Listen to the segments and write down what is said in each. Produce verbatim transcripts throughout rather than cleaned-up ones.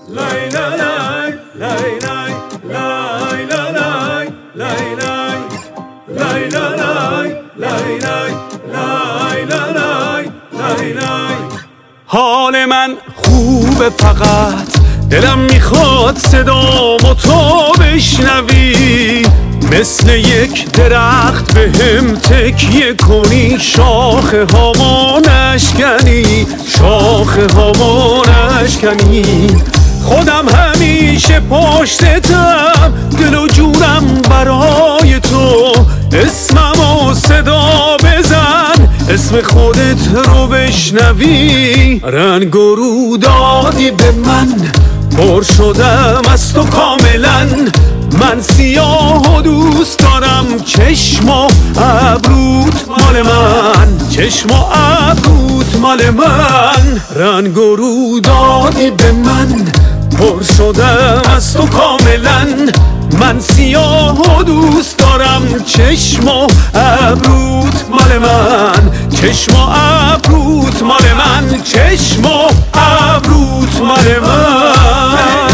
لای لای لای لای لای لای لای لای لای لای لای لای لای لای لای. حال من خوبه، فقط دلم میخواد صدامو تو بشنوی، مثل یک درخت به هم تکیه کنی، شاخه هامو نشکنی، شاخه هامو نشکنی. خودم همیشه پشتتم، دل و جونم برای تو، اسممو صدا بزن، اسم خودت رو بشنوی. رنگ و رو دادی به من، پر شدم از تو کاملا. من سیاه و دوست دارم، چشم و ابروت مال من، چشم و ابروت مال من. رنگ و رو دادی به من، پر شدم از تو کاملا. من سیاه و دوست دارم، چشم و ابروت مال من، چشم و ابروت مال من، چشم و ابروت مال من.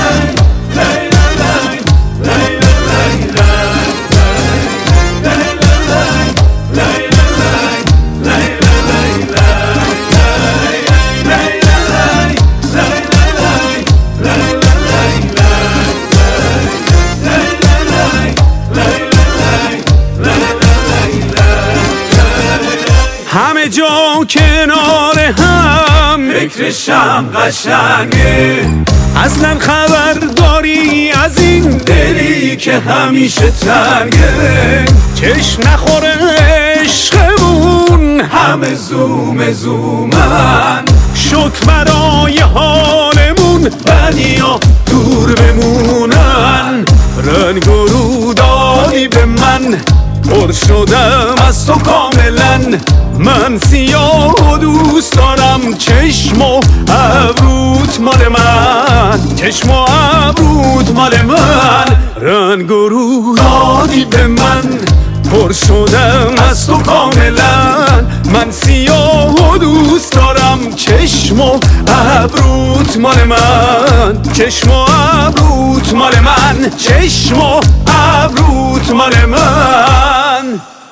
همه جا کنار هم، فکرشم قشنگه. اصلا خبر داری از این دلی که همیشه تنگه؟ چشم نخوره عشقمون، همه زوم زومن. شک برای حالمون، بدیا دور بمونن. رنگ و رو دادی به من، پر شدم از تو کاملا. من سیاه و دوست دارم، چشم و ابروت مال من، چشم و ابروت مال من. رنگ و رو دادی به من، پر شدم از تو کاملا. من سیاه و دوست دارم، چشم و ابروت مال من، چشم و ابروت مال من، چشم و ابروت مال من.